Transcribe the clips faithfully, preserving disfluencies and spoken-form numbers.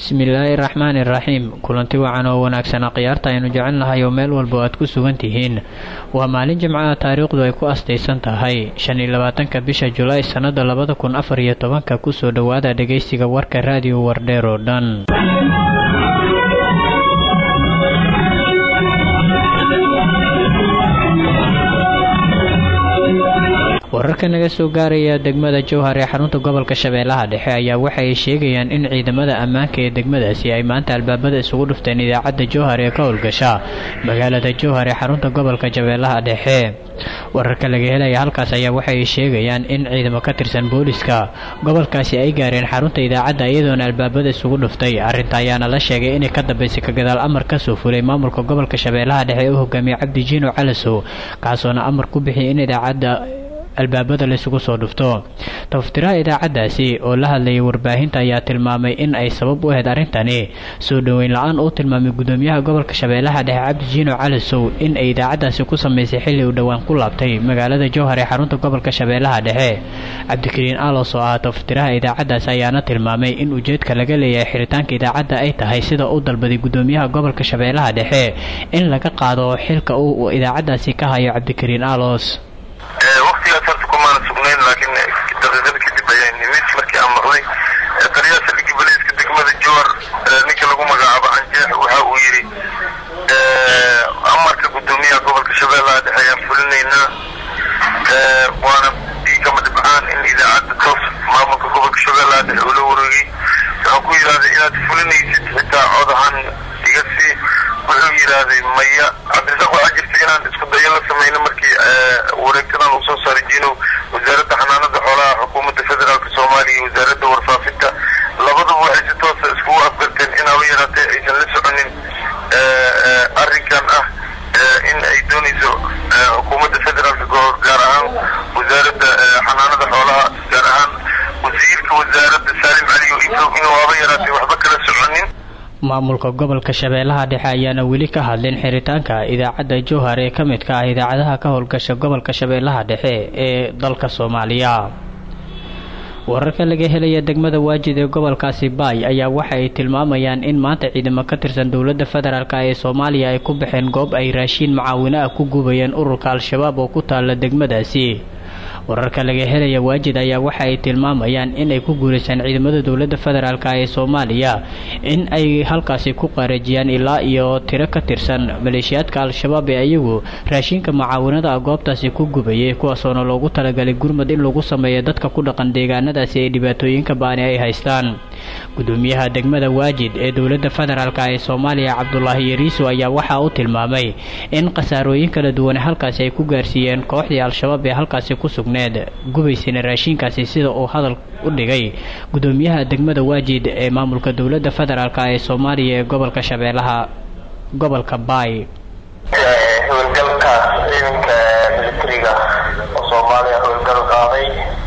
bismillaahi raxmaani raxiim kulanti wacan oo wanaagsan khiyaarta aynu jecelnahay oo meel walba aad ku sugan tihiin waa maalin jimcaha taariikhdu ay ku astaysan tahay shan iyo labaatanka bisha julaay sannada labada kun afar iyo tobanka kusoo dhowaada dhegaysiga warka raadiyo wardheer oo dhan. wararka naga soo gaaraya degmada Jowhar ee xarunta gobolka Shabeellaha Dhexe ayaa waxa ay sheegayaan in ciidamada ammaanka ee degmadaasi ay maanta albaabada isugu dhufteen idaacadda Jowhar ee ka howlgasha magaalada Jowhar ee xarunta gobolka Shabeellaha Dhexe. wararka laga helay halkaas ayaa waxa ay sheegayaan in ciidamo ka tirsan booliska gobolkaasi ay gaareen xarunta idaacadda iyadoona albaabada isugu dhuftay. arrinta ayaana la sheegay in ka dambeysay ka gadaal amar ka soo fulay maamulka gobolka Shabeellaha Dhexe oo hogaamiye Cabdi Jiino Calasow kaasoona amar ku bixiyay in idaacadda albaabada la isugu soo dhufto. taftiraha idaacadaasi oo la hadlayay warbaahinta ayaa tilmaamay in ay sabab u ahayd arrintani soo dhaweyn la'aan uu tilmaamay gudoomiyaha gobolka Shabeellaha Dhexe Cabdi Jiino Calasow in ay idaacadaasi ku sameysay xilli uu dhawaan ku laabtay magaalada Jowhar ee xarunta gobolka Shabeellaha Dhexe. Cabdikariin Aalos oo ah taftiraha idaacadaasi ayaana tilmaamay in ujeedka laga leeyahay xiritaanka idaacadda ay tahay sida uu dalbaday gudoomiyaha gobolka Shabeellaha Dhexe in laga qaado xilka uu idaacadaasi ka hayo Cabdikariin Aalos. لكن دقيقة كده بيان نمت مركي أمرني طريقة اللي بليس كده كمان الجوار نيكل لقوم جعب عن جاه وحاويري أمر كقدومية قبل كشباب هذا هيفرني إنه وأنا دي كم تبعان إن إذا عدت توصل ما ممكن قبل كشباب هذا ولو ورقي فأقول هذا إذا تفرني ستة عضهان يقصي وحوي هذا مية عبد الزق وأجر تجنا تسقط يلا سمينا مركي ورقتنا نوصل سارجينو وزارة حنانة حولها حكومة الفدرال الصومالي وزارة ورفافتها لابد واحد توس اسبوع أفكرتين إن أويرات إذا لسه عن أريكان أه إن أيدوني زو حكومة الفدرال جارهان وزارة حنانة حولها جارهان وزير وزارة سالم علي وإبرو إنه أويرات وحبك لسه عنين maamulka gobolka Shabeellaha Dhexe ayaana weli ka hadlin xiritaanka idaacadda Jowhar ee ka mid ka ah idaacadaha ka howlgasha gobolka Shabeellaha Dhexe ee dalka Soomaaliya. wararka laga helay degmada Waajid ee gobolkaasi Baay ayaa waxa ay tilmaamayaan in maanta ciidamo ka tirsan dawladda federaalka ee Soomaaliya ay ku baxeen goob ay raashin macaawino ah ku gubayeen ururka Al-Shabaab oo ku taala degmadaasi. wararka laga helay Waajid ayaa waxa ay tilmaamayaan in ay ku guuleystaan ciidamada dawladda federaalka ee Soomaaliya in ay halkaasi ku qareejiyaan ilaa iyo tiro ka tirsan maleeshiyaadka Al-Shabaab ee ayagu raashinka macaawinada goobtaasi ku gubayay kuwaas oo loogu talagalay gurmad in lagu sameeyo dadka ku dhaqan deegaanadaasi ee dhibaatooyinka baan ay haystaan. gudoomiyaha degmada Waajid ee dawladda federaalka ee Soomaaliya Cabdullaahi Yariiso ayaa waxa uu tilmaamay in qasaarooyin kala duwan halkaasi ay ku gaarsiiyeen kooxdii Al-Shabaab ee halkaasi ku sugneed gubaysina raashinkaasi sida uu hadal u dhigay gudoomiyaha degmada Waajid ee maamulka dawladda federaalka ee Soomaaliya ee gobolka Shabeellaha gobolka Baay. howlgalka ciidanka militariga oo Soomaaliya howlgal qaaday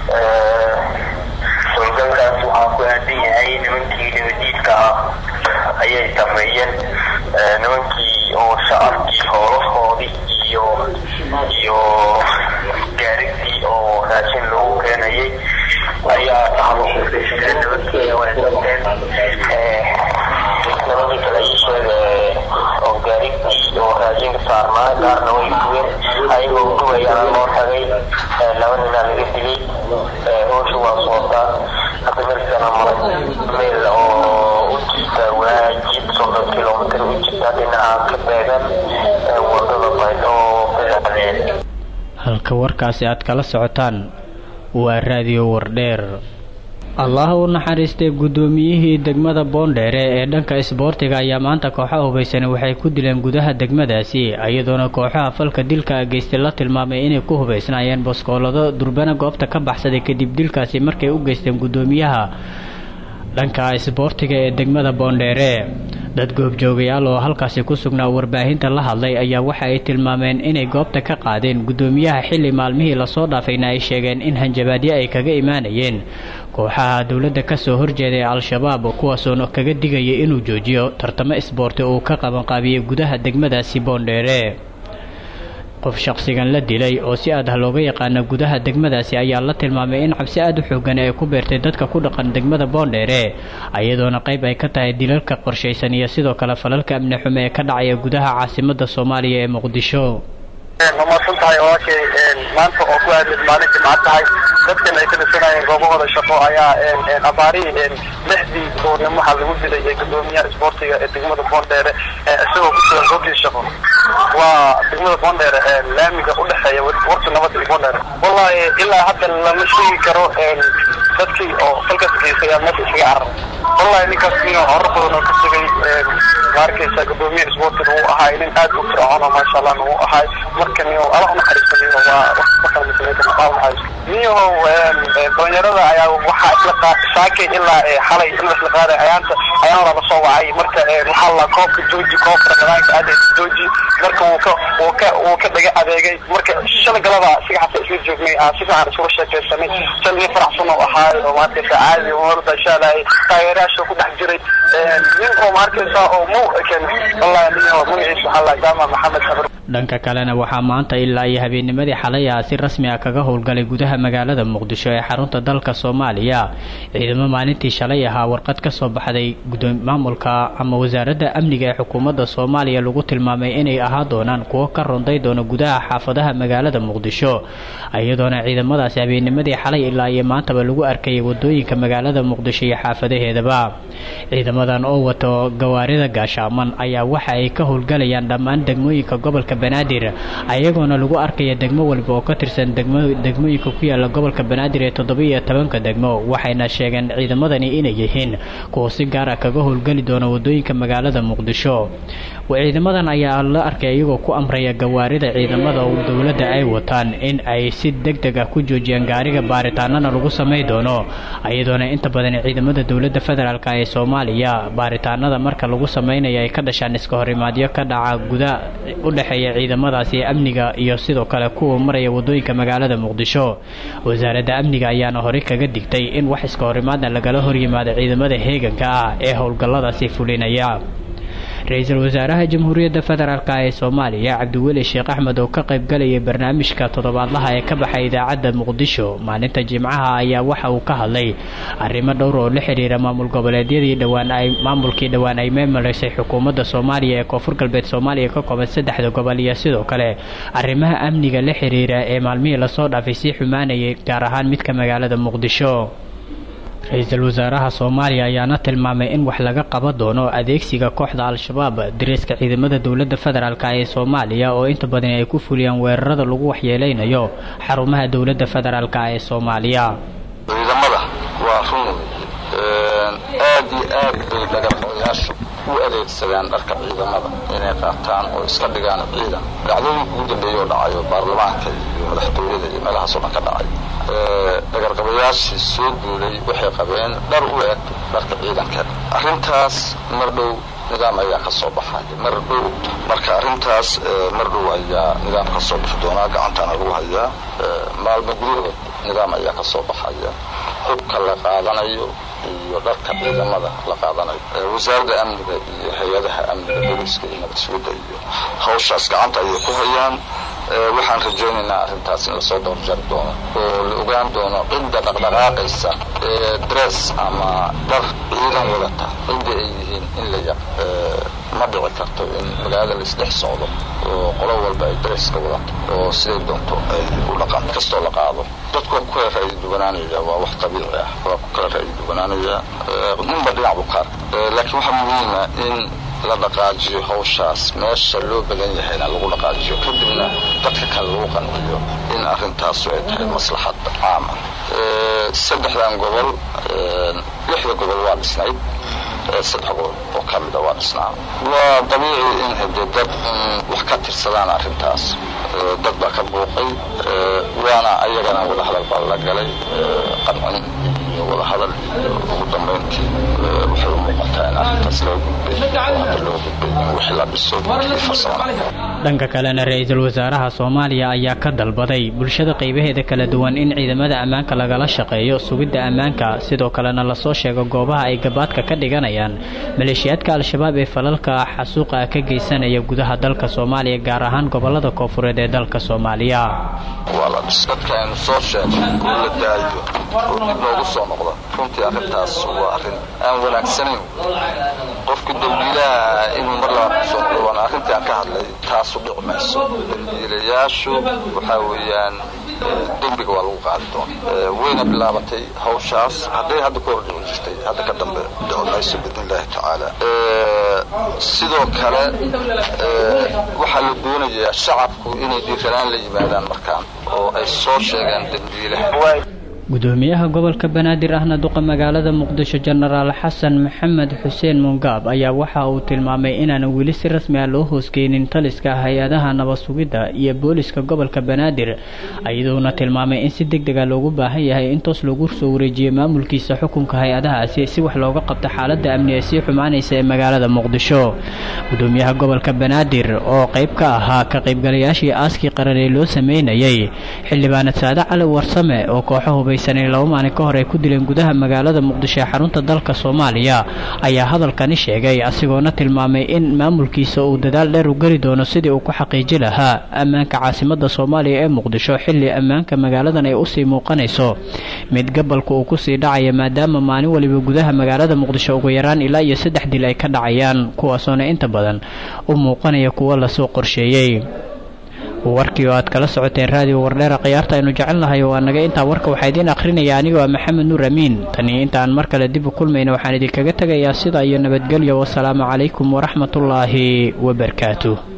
howlgalkaas waxaa ku aadan yahay nimankii nabadiidka ah ayay sameeyeen nimankii oo shacabkii howlahoodii iyo iyo gaarigii oo raashin lagu keenayay ayaa taxaluqay nabadkeeda wanaagsan nimankii kale ii sheegay oo gaarigii oo raashinka saarnaa gaarna way gubeen ayagoo gubayana loo tagay laba nina laga dilay howsha waa socdaa hadda meelkana maray meel oo u jirta Waajid soddon kilomitir u jirta dhinaca ka beegan wadada Baydhabo bilaabeen. halka warkaasi aad kala socotaan waa raadiyo Wardheer. allah u naxariistay gudoomiyihii degmada Boondheere ee dhanka isboortiga ayaa maanta kooxo hubeysan waxay ku dileen gudaha degmadaasi iyadoona kooxaha falka dilka geystay la tilmaamay inay ku hubeysnaayeen boskoolado durbana goobta ka baxsaday kadib dilkaasi markay u geysteen gudoomiyaha dhanka isboortiga ee degmada Boondheere. dad goobjoogayaal oo halkaasi ku sugnaa warbaahinta la hadlay ayaa waxa ay tilmaameen inay goobta ka qaadeen gudoomiyaha xilli maalmihii la soo dhaafayna ay sheegeen in hanjabaadyo ay kaga imaanayeen kooxaha dawladda ka soo horjeeday Al-Shabaab kuwaas oo kaga digay inuu joojiyo tartamo isboorti oo ka qaban qaabiyay gudaha degmadaasi Boondheere. qof shaqsigan la dilay oo si aad ah looga yaqaano gudaha degmadaasi ayaa la tilmaamay in cabsi aad u xoogan ay ku beertay dadka ku dhaqan degmada Boondheere ayadoona qayb ay ka tahay dilalka qorshaysan iyo sidoo kale falalka amni xumo ee ka dhacaya gudaha caasimadda Soomaaliya ee Muqdisho. lama suntahay oo kay maanta oo ku aad maalin jimcaad tahay dadkan ay ka dhisanayeen goobahooda shaqo ayaa abaari lixdii goornimo waxa lagu dilay ee gudoomiyaha isboortiga ee degmada Boondheere isagoo ku soo goobtii shaqo waa degmada Boondheere laamiga u dhaxeeya warta nabadda iyo Boondheere wallahi ilaa hadda lama sheegi karo dadkii oo falka sameeyay meesha isaga carray wallahi ninkaas inuu horro badan ka tagay markaysa gudoomiyaha isboortiga uu ahaa in aad u fircoon ma sha Allah uu ahaa markan iyo ala una xariisanay waa wax ka mid ah niyo doonyarada ayaa waxa isla saakay ilaa xalay in la qaaday ayaanta ayaa la soo wacay marka waxa la koobka jooji koobka dhaqaalaha aad jooji marka uu ka uu ka uu ka dhaga adeegay marka shan galaba si xasan isla joognay aan si fiican isku sheekaysanay shalay faraxsan oo ahaa oo markaysa caadi oo warda shalay taageeraasha ku dhex jiray nin oo markaysa oo muu kan wallahi niyo magaciisa Allah jaama Maxamed Sabir. dhanka kalena waxaa maanta ilaa iyo habeennimadii xalay ah si rasmi ah kaga howlgalay gudaha magaalada Muqdisho ee xarunta dalka Soomaaliya ciidamada maalintii shalay ahaa warqad ka soo baxday gudoomiyaha maamulka ama wasaaradda amniga ee xukuumadda Soomaaliya lagu tilmaamay inay ahaa doonaan kuwa ka ronday doona gudaha xaafadaha magaalada Muqdisho ayadoona ciidamadaasi habeennimadii xalay ilaa iyo maantaba lagu arkay wadooyinka magaalada Muqdisho iyo xaafadaheedaba ciidamadan oo wato gawaarida gaashaaman ayaa waxa ay ka howlgalayaan dhammaan degmooyinka gobolka Banaadir ayagoona lagu arkay degmo walba oo ka tirsan degmooyinka ku yaala gobolka Banaadir ee toddoba iyo toban degmo waxayna sheegeen ciidamadani inay yihiin kuwa si gaar ah kaga howlgali doona wadooyinka magaalada Muqdisho ciidamadan ayaa la arkay iyagoo ku amraya gawaarida ciidamada oo dawladda ay wataan in ay si degdeg ah ku joojiyaan gaariga baaritaanana lagu sameeyo doono ayadoona inta badan ciidamada dawladda federaalka ee Soomaaliya baaritaanada marka lagu sameeyo ay ka dhashaan iska horimaadyo ka dhaca gudaha u dhaxeeya ciidamadaasi amniga iyo sidoo kale kuwa maraya wadooyinka magaalada Muqdisho wasaaradda amniga ayaana hore kaga digtay in wax iska horimaadna lagala hor yimaado ciidamada heeganka ah ee howlgalladaasi fulinaya. Ra'iisul Wasaaraha Jamhuuriyadda Federaalka ee Soomaaliya Cabdiweli Sheekh Axmed oo ka qayb galay barnaamijka toddobaadlaha ee ka baxay idaacadda Muqdisho maalinta Jimcaha ayaa waxa uu ka hadlay arrimo dhowr oo la xiriira maamul goboleedyadii dhawaan ay maamulkii dhawaan ay meemaleysa xukuumadda Soomaaliya ee Koonfur Galbeed Soomaaliya ka kooban saddexda gobol iyo sidoo kale arrimaha amniga la xiriira ee maalmihii la soo dhaafay si xumaanayay gaar ahaan midka magaalada Muqdisho. Ra'iisul Wasaaraha Soomaaliya ayaana tilmaamay in wax laga qaban doono adeegsiga kooxda Al-Shabaab diriska ciidamada dawladda federaalka ee Soomaaliya oo inta badan ay ku fuliyaan weerarada lagu waxyeeleynayo xarumaha dawladda federaalka ee Soomaaliya. ciidamada waa run aad iyo aad bay dagaalamayaashu u adeegsadaan dharka ciidamada inay qaataan oo iska dhigaan ciidan dhacdooyinka ugu dambeeyay oo dhacayo baarlamaanka iyo madaxtooyada iyo meelahaas oo dhan ka dhacay dagaalamayaashii soo duulay waxay qabeen dhar u eg dharka ciidanka arrintaas mar dhow nidaam ayaa ka soo baxay mar dhow marka arrintaas mar dhow ayaa nidaam ka soo bixi doona gacantana lagu hayaa maalmo gudahood nidaam ayaa ka soo baxaya xubka la qaadanayo iyo dharka ciidamada la qaadanayo wasaaradda amniga iyo hay'adaha amniga booliska iyo nabadgelyada iyo hawshaas gacanta ay ku hayaan waxaan rajaynaynaa arrintaas in la soo doorjari doono oo la ogaan doono cidda dhaqdhaqaaqaysa ee dress ama dhar ciidan wadata cidda ay yihiin in la yaq ma dhici karto in magaalada la isdhex socdo oo qolo walba ay dresska wadato oo siday doonto ay u dhaqan kastoo la qaado dadku ku kala raay duwanaanaya waa wax qabiici ah waa ku kala raay duwanaanaya ninba dhinac buu ka laakiin waxa muhiim ah in la dhaqaajiyo hawshaas meesha loo badan yahay in lagu dhaqaajiyo kadibna dadka kale lagu qanciyo in arrintaas ay tahay maslaxad caam ah saddexdan gobol lixda gobol waa dhisnayd saddex gobol oo ka mid ah waa dhisnaa waa dabiici in hadii dad wax ka tirsadaan arrintaas dad baa ka buuqay waana ayagana wada hadal baa la galay qancin iyo wada hadal ugu dambeyntii waxay u muuqataa in arrintaas loo gudbay dhanka kalena ra-iisul wasaaraha Soomaaliya ayaa ka dalbaday bulshada qaybaheeda kala duwan in ciidamada ammaanka lagala shaqeeyo sugidda ammaanka sidoo kalena la soo sheego goobaha ay gabaadka ka dhiganayaan maleeshiyaadka al-shabaab ee falalka xasuuqa ka geysanaya gudaha dalka Soomaaliya gaar ahaan gobolada koonfureed ee dalka Soomaaliya wala dadkan soo sheegay la daayo loogu soo noqdo runtii arrintaas waa arrin aan wanaagsaneyn qofka dawladda inuu mar la soo noqdo arrinta ka hadlay taas u dhicmayso dambiilayaashu waxa weeyaan dambiga waa lagu qaadi doonaa wayna bilaabatay hawshaas hadday hadda ku horjeestay hadda ka dambe dhicmayso bidnillaahi tacaala sidoo kale waxa la doonayaa shacabku inay dhiirranaan la yimaadaan markaan oo ay soo sheegaan dambiilaha gudoomiyaha gobolka Banaadir ahna duqa magaalada Muqdisho Generaal Xasan Maxamed Xuseen Mungaab ayaa waxa uu tilmaamay inaan weli si rasmi ah loo hoosgeynin taliska hay'adaha nabad sugidda iyo booliska gobolka Banaadir ayadoona tilmaamay in si degdeg ah loogu baahan yahay in toos lagu soo wareejiyo maamulkiisa xukunka hay'adahaasi si wax looga qabto xaaladda amniga si xumaanaysa ee magaalada Muqdisho gudoomiyaha gobolka Banaadir oo qayb ka ahaa ka qaybgalayaashii aaskii qaran ee loo sameeyay xildhibaan Saada Cali Warsame oo kooxaha sanay laba maalin ka hor ay ku dileen gudaha magaalada Muqdisho ee xarunta dalka Soomaaliya ayaa hadalkani sheegay asigoona tilmaamay in maamulkiisa uu dadaal dheer u gali doono sidii uu ku xaqiijin lahaa ammaanka caasimadda Soomaaliya ee Muqdisho xilli ammaanka magaaladan ay u sii muuqanayso mid gobolka uu ku sii dhacaya maadaama maalin waliba gudaha magaalada Muqdisho ugu yaraan ilaa iyo saddex dil ay ka dhacayaan kuwaasoo inta badan u muuqanaya kuwa la soo qorsheeyay warkii oo aad kala socoteen raadiyo wardheera qiyaarta aynu jecelnahay waa naga intaa warka waxaa idiin akhrinaya aniga waa Maxamed Nuur Amiin tani intaan mar kale dib u kulmayna waxaan idinkaga tagayaa sida iyo nabadgelyo wassalaamu calaykum waraxmatullaahi wabarakaatuh